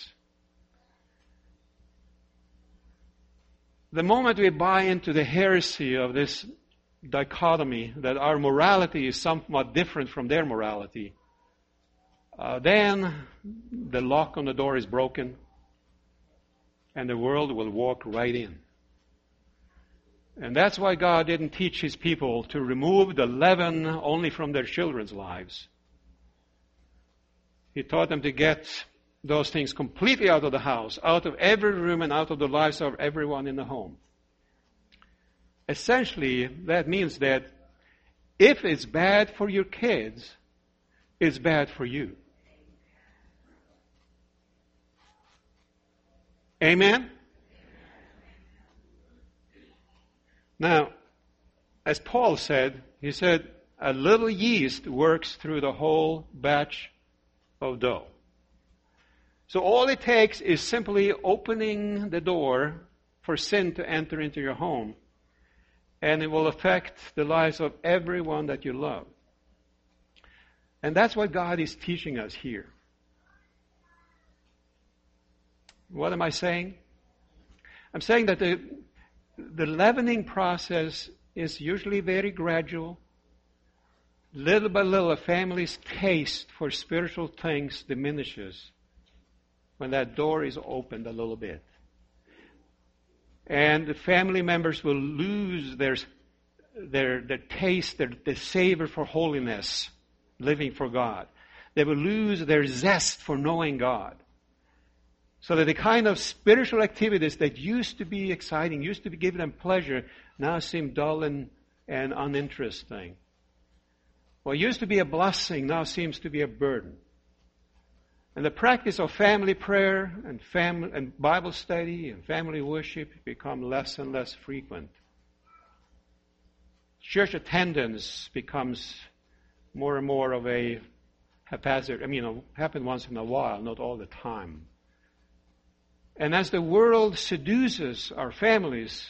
The moment we buy into the heresy of this dichotomy, that our morality is somewhat different from their morality, then the lock on the door is broken, and the world will walk right in. And that's why God didn't teach His people to remove the leaven only from their children's lives. He taught them to get those things completely out of the house, out of every room, and out of the lives of everyone in the home. Essentially, that means that if it's bad for your kids, it's bad for you. Amen? Now, as Paul said, he said, a little yeast works through the whole batch of dough. So all it takes is simply opening the door for sin to enter into your home, and it will affect the lives of everyone that you love. And that's what God is teaching us here. What am I saying? I'm saying that the leavening process is usually very gradual. Little by little, a family's taste for spiritual things diminishes when that door is opened a little bit. And the family members will lose their taste, their savor for holiness, living for God. They will lose their zest for knowing God. So that the kind of spiritual activities that used to be exciting, used to give them pleasure, now seem dull and uninteresting. What used to be a blessing now seems to be a burden. And the practice of family prayer and Bible study and family worship become less and less frequent. Church attendance becomes more and more of a haphazard, happen once in a while, not all the time. And as the world seduces our families,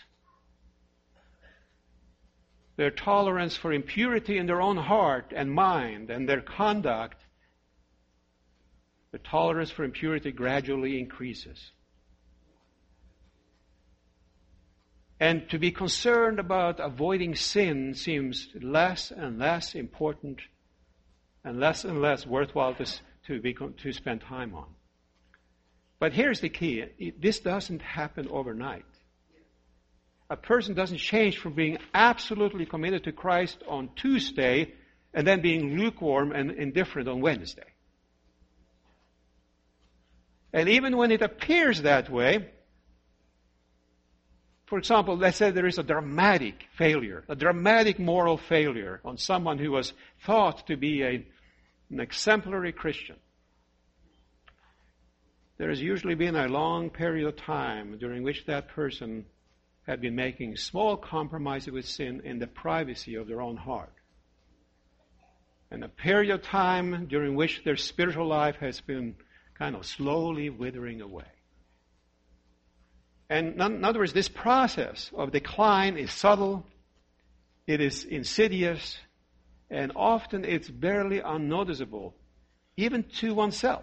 their tolerance for impurity in their own heart and mind and their conduct, the tolerance for impurity gradually increases. And to be concerned about avoiding sin seems less and less important and less worthwhile to spend time on. But here's the key. This doesn't happen overnight. A person doesn't change from being absolutely committed to Christ on Tuesday and then being lukewarm and indifferent on Wednesday. And even when it appears that way, for example, let's say there is a dramatic failure, a dramatic moral failure on someone who was thought to be an exemplary Christian. there has usually been a long period of time during which that person had been making small compromises with sin in the privacy of their own heart. And a period of time during which their spiritual life has been kind of slowly withering away. And in other words, this process of decline is subtle, it is insidious, and often it's barely unnoticeable, even to oneself.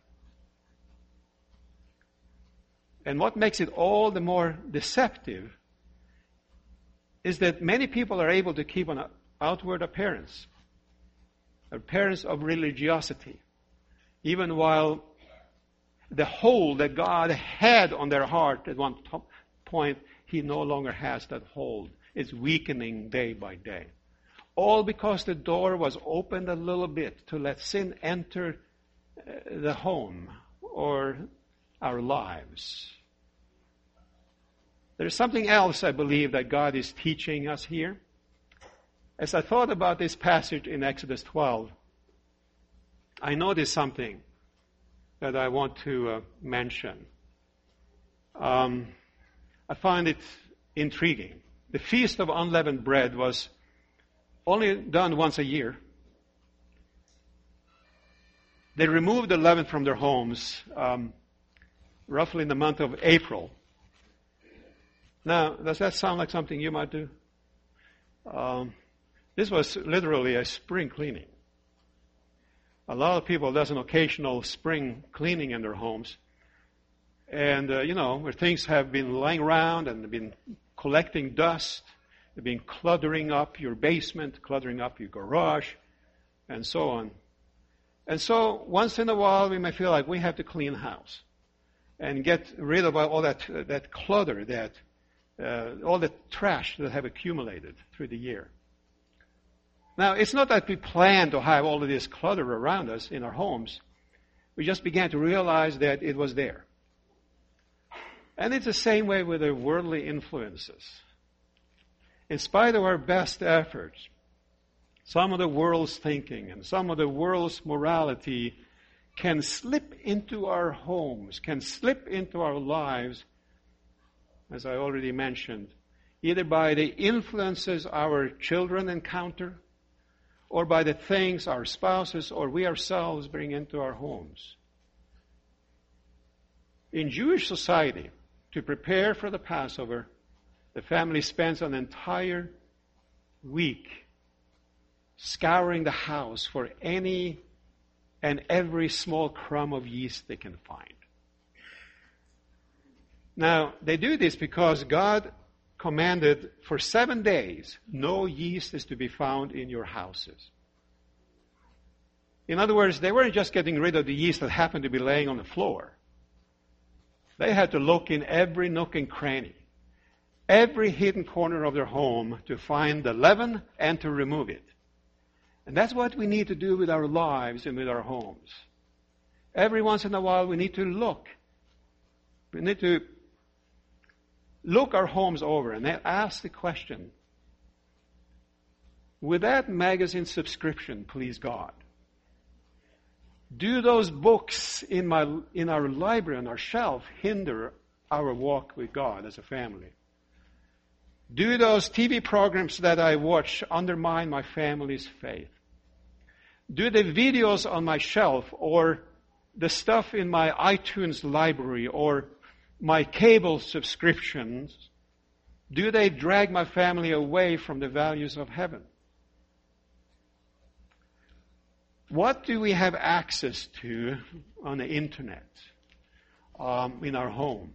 And what makes it all the more deceptive is that many people are able to keep an outward appearance of religiosity, even while the hold that God had on their heart at one point, He no longer has that hold. It's weakening day by day. All because the door was opened a little bit to let sin enter the home or our lives. There's something else I believe that God is teaching us here. As I thought about this passage in Exodus 12, I noticed something that I want to mention. I find it intriguing. The Feast of Unleavened Bread was only done once a year. They removed the leaven from their homes roughly in the month of April. Now, does that sound like something you might do? This was literally a spring cleaning. A lot of people does an occasional spring cleaning in their homes. And, where things have been lying around and been collecting dust, they've been cluttering up your basement, cluttering up your garage, and so on. And so, once in a while, we may feel like we have to clean house and get rid of all that clutter, all the trash that have accumulated through the year. Now, it's not that we plan to have all of this clutter around us in our homes. We just began to realize that it was there. And it's the same way with the worldly influences. In spite of our best efforts, some of the world's thinking and some of the world's morality can slip into our homes, can slip into our lives, as I already mentioned, either by the influences our children encounter, or by the things our spouses or we ourselves bring into our homes. In Jewish society, to prepare for the Passover, the family spends an entire week scouring the house for any and every small crumb of yeast they can find. Now, they do this because God commanded for 7 days, no yeast is to be found in your houses. In other words, they weren't just getting rid of the yeast that happened to be laying on the floor. They had to look in every nook and cranny, every hidden corner of their home to find the leaven and to remove it. And that's what we need to do with our lives and with our homes. Every once in a while we need to look. We need to look our homes over and ask the question, would that magazine subscription please God? Do those books in our library, on our shelf, hinder our walk with God as a family? Do those TV programs that I watch undermine my family's faith? Do the videos on my shelf or the stuff in my iTunes library or my cable subscriptions, do they drag my family away from the values of heaven? What do we have access to on the internet, in our home?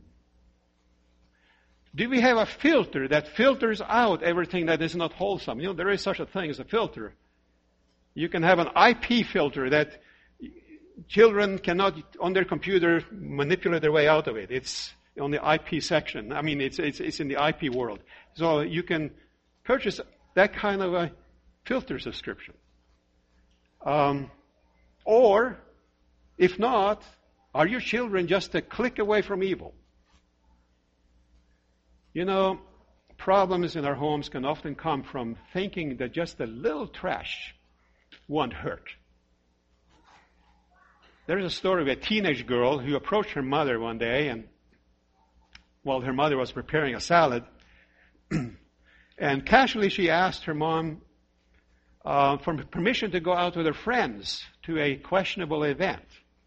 Do we have a filter that filters out everything that is not wholesome? There is such a thing as a filter. You can have an IP filter that children cannot, on their computer, manipulate their way out of it. It's on the IP section. I mean, it's in the IP world. So you can purchase that kind of a filter subscription. Or, if not, are your children just a click away from evil? Problems in our homes can often come from thinking that just a little trash won't hurt. There's a story of a teenage girl who approached her mother one day, and while her mother was preparing a salad, and casually she asked her mom for permission to go out with her friends to a questionable event,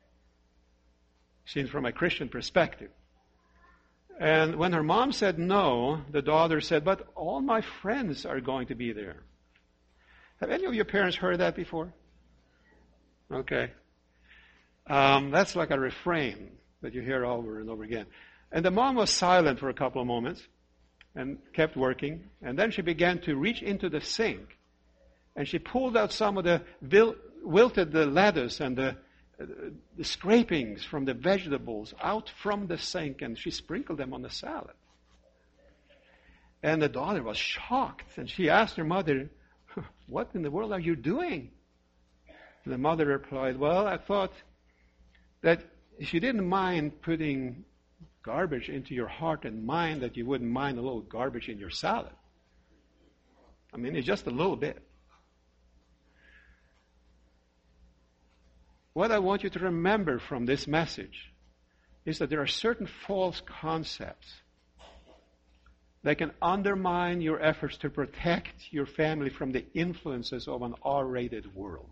seen from a Christian perspective. And when her mom said no, the daughter said, "But all my friends are going to be there." Have any of your parents heard that before? Okay. That's like a refrain that you hear over and over again. And the mom was silent for a couple of moments and kept working. And then she began to reach into the sink. And she pulled out some of the wilted lettuce and the scrapings from the vegetables out from the sink, and she sprinkled them on the salad. And the daughter was shocked, and she asked her mother, "What in the world are you doing?" And the mother replied, "Well, I thought that if you didn't mind putting garbage into your heart and mind, that you wouldn't mind a little garbage in your salad. I mean, it's just a little bit." What I want you to remember from this message is that there are certain false concepts that can undermine your efforts to protect your family from the influences of an R-rated world.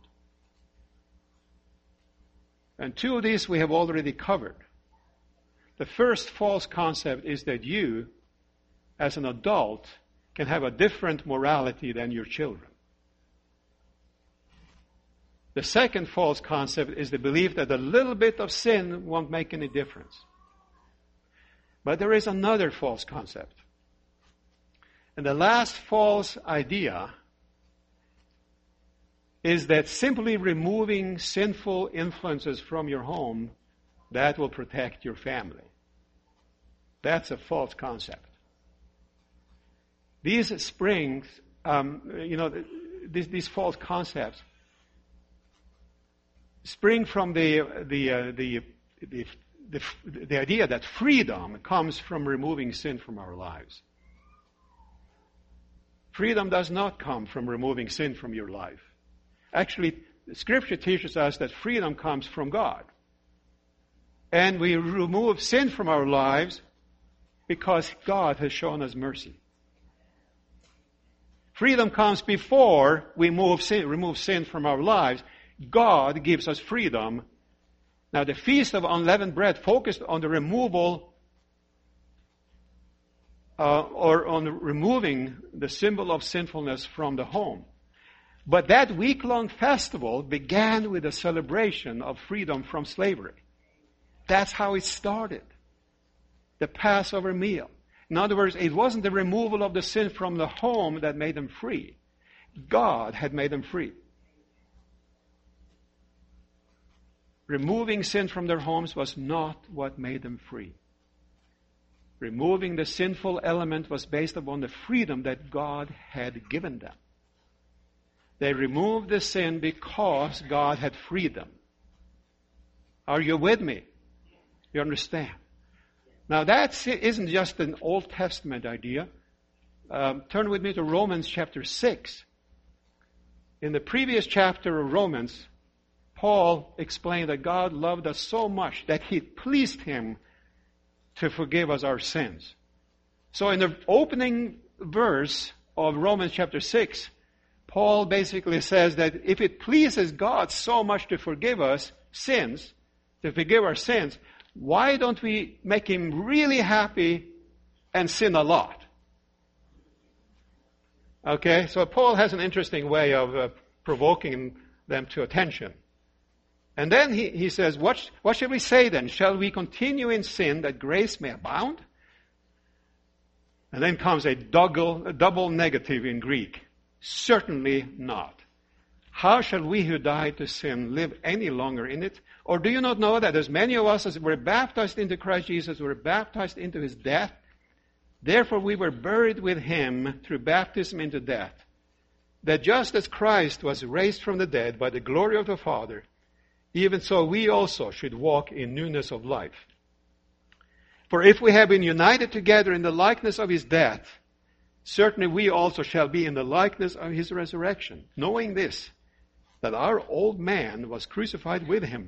And two of these we have already covered. The first false concept is that you, as an adult, can have a different morality than your children. The second false concept is the belief that a little bit of sin won't make any difference. But there is another false concept. And the last false idea is that simply removing sinful influences from your home, that will protect your family. That's a false concept. These springs, these false concepts spring from the idea that freedom comes from removing sin from our lives. Freedom does not come from removing sin from your life. Actually, Scripture teaches us that freedom comes from God. And we remove sin from our lives because God has shown us mercy. Freedom comes before we remove sin from our lives. God gives us freedom. Now, the Feast of Unleavened Bread focused on the removal or on removing the symbol of sinfulness from the home. But that week-long festival began with a celebration of freedom from slavery. That's how it started. The Passover meal. In other words, it wasn't the removal of the sin from the home that made them free. God had made them free. Removing sin from their homes was not what made them free. Removing the sinful element was based upon the freedom that God had given them. They removed the sin because God had freed them. Are you with me? You understand? Now that isn't just an Old Testament idea. Turn with me to Romans chapter 6. In the previous chapter of Romans, Paul explained that God loved us so much that it pleased him to forgive us our sins. So in the opening verse of Romans chapter 6, Paul basically says that if it pleases God so much to forgive us sins, to forgive our sins, why don't we make him really happy and sin a lot? Okay, so Paul has an interesting way of provoking them to attention. And then he says, what shall we say then? Shall we continue in sin that grace may abound? And then comes a double negative in Greek. Certainly not. How shall we who died to sin live any longer in it? Or do you not know that as many of us as were baptized into Christ Jesus were baptized into his death? Therefore we were buried with him through baptism into death, that just as Christ was raised from the dead by the glory of the Father, even so we also should walk in newness of life. For if we have been united together in the likeness of his death, certainly we also shall be in the likeness of his resurrection, knowing this, that our old man was crucified with him,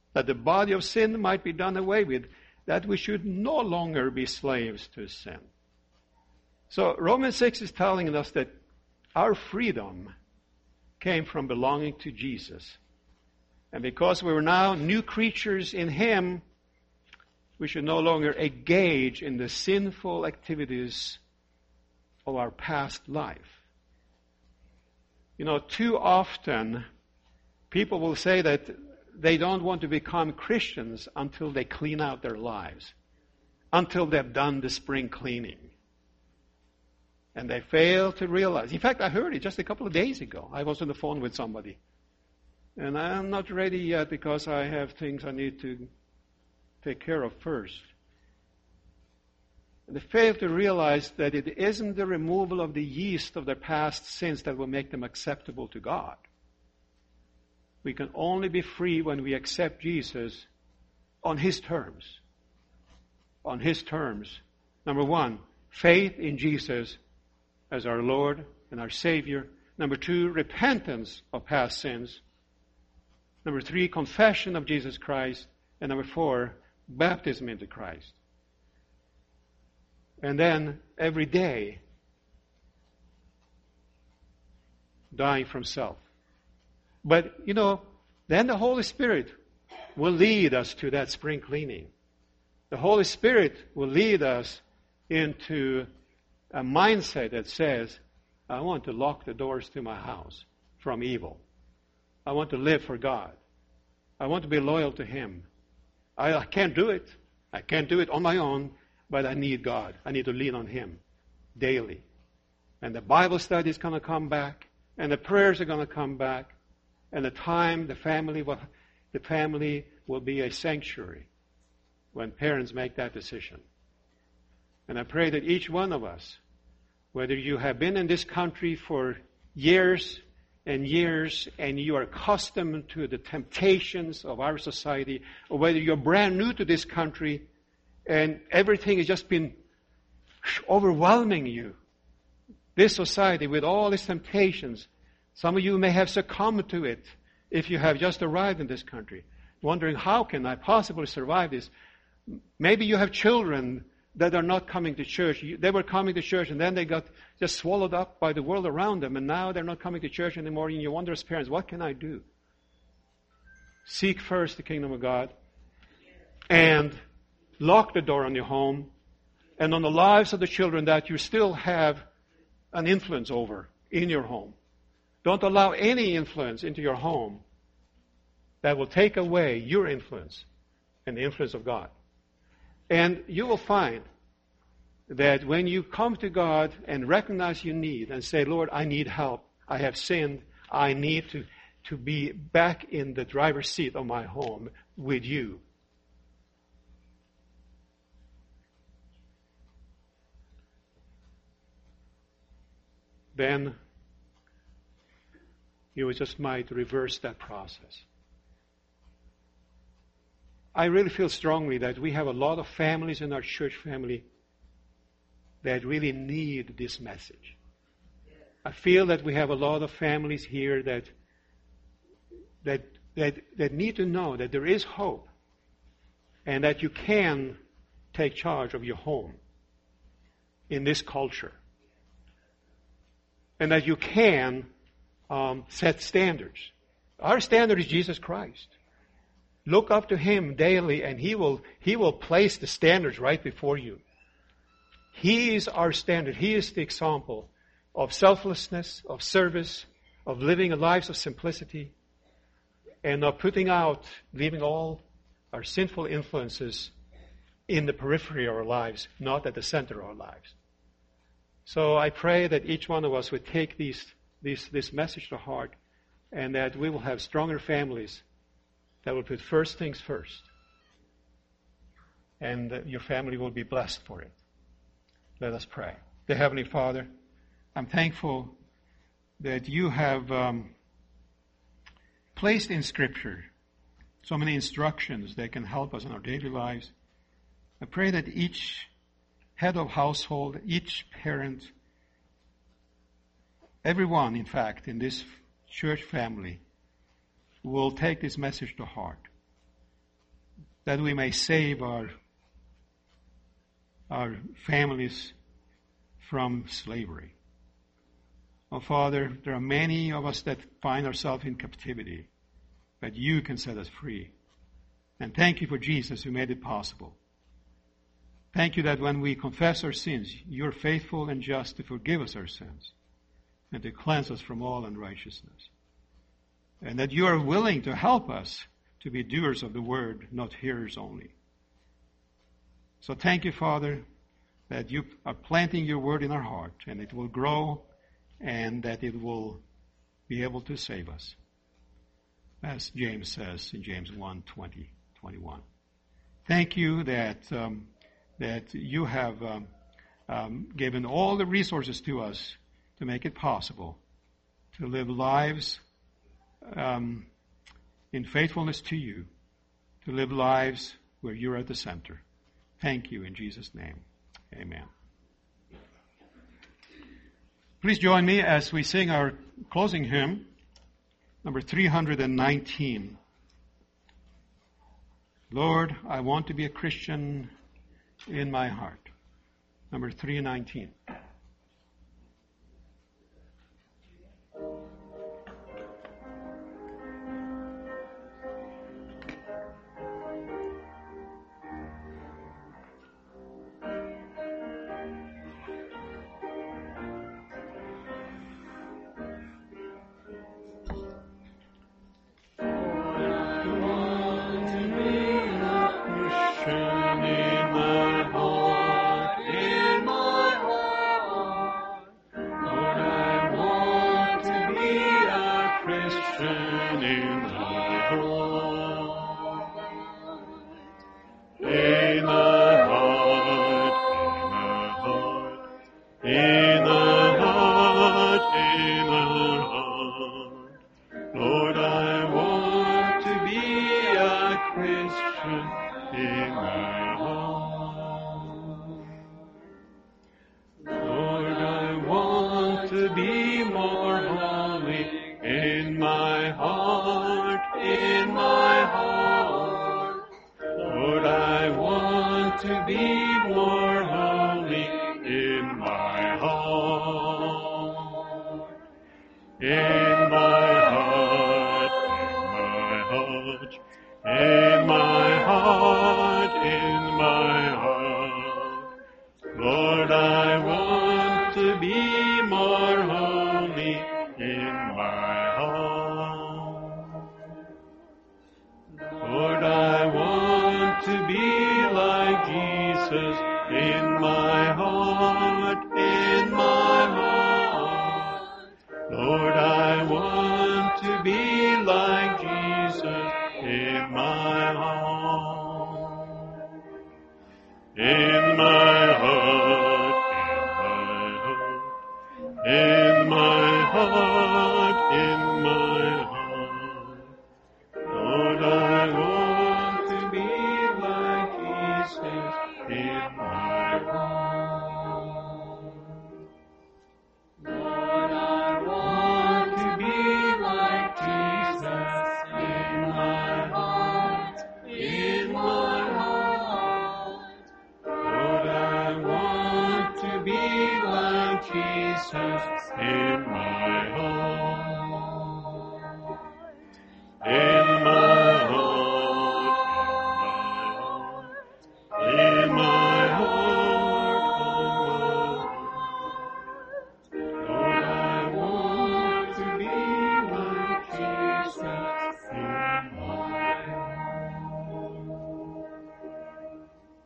that the body of sin might be done away with, that we should no longer be slaves to sin. So Romans 6 is telling us that our freedom came from belonging to Jesus. And because we are now new creatures in Him, we should no longer engage in the sinful activities of our past life. You know, too often people will say that they don't want to become Christians until they clean out their lives, until they've done the spring cleaning. And they fail to realize. In fact, I heard it just a couple of days ago. I was on the phone with somebody. And I'm not ready yet because I have things I need to take care of first. And they fail to realize that it isn't the removal of the yeast of their past sins that will make them acceptable to God. We can only be free when we accept Jesus on His terms. On His terms. Number one, faith in Jesus as our Lord and our Savior. Number two, repentance of past sins. Number three, confession of Jesus Christ. And number four, baptism into Christ. And then every day, dying from self. But, you know, then the Holy Spirit will lead us to that spring cleaning. The Holy Spirit will lead us into a mindset that says, I want to lock the doors to my house from evil. I want to live for God. I want to be loyal to Him. I can't do it. I can't do it on my own, but I need God. I need to lean on Him daily. And the Bible study is going to come back, and the prayers are going to come back, and the family will be a sanctuary when parents make that decision. And I pray that each one of us, whether you have been in this country for years and years and you are accustomed to the temptations of our society, or whether you're brand new to this country and everything has just been overwhelming you, this society with all its temptations, some of you may have succumbed to it if you have just arrived in this country, wondering how can I possibly survive this. Maybe you have children that are not coming to church. They were coming to church and then they got just swallowed up by the world around them, and now they're not coming to church anymore, and you wonder as parents, what can I do? Seek first the kingdom of God and lock the door on your home and on the lives of the children that you still have an influence over in your home. Don't allow any influence into your home that will take away your influence and the influence of God. And you will find that when you come to God and recognize your need and say, Lord, I need help. I have sinned. I need to be back in the driver's seat of my home with you. Then you just might reverse that process. I really feel strongly that we have a lot of families in our church family that really need this message. I feel that we have a lot of families here that need to know that there is hope and that you can take charge of your home in this culture. And that you can set standards. Our standard is Jesus Christ. Look up to Him daily and He will place the standards right before you. He is our standard. He is the example of selflessness, of service, of living lives of simplicity, and of leaving all our sinful influences in the periphery of our lives, not at the center of our lives. So I pray that each one of us would take this message to heart, and that we will have stronger families that will put first things first. And that your family will be blessed for it. Let us pray. Dear Heavenly Father, I'm thankful that you have placed in Scripture so many instructions that can help us in our daily lives. I pray that each head of household, each parent, everyone, in fact, in this church family will take this message to heart that we may save our families from slavery. Oh, Father, there are many of us that find ourselves in captivity, but you can set us free. And thank you for Jesus who made it possible. Thank you that when we confess our sins, you're faithful and just to forgive us our sins and to cleanse us from all unrighteousness. And that you are willing to help us to be doers of the word, not hearers only. So thank you, Father, that you are planting your word in our heart, and it will grow, and that it will be able to save us. As James says in James 1:20, 21. Thank you that you have given all the resources to us to make it possible to live lives in faithfulness to you, to live lives where you're at the center. Thank you in Jesus' name. Amen. Please join me as we sing our closing hymn, number 319. Lord, I want to be a Christian in my heart. Number 319.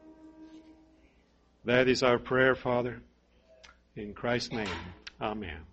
That is our prayer, Father. In Christ's name, amen.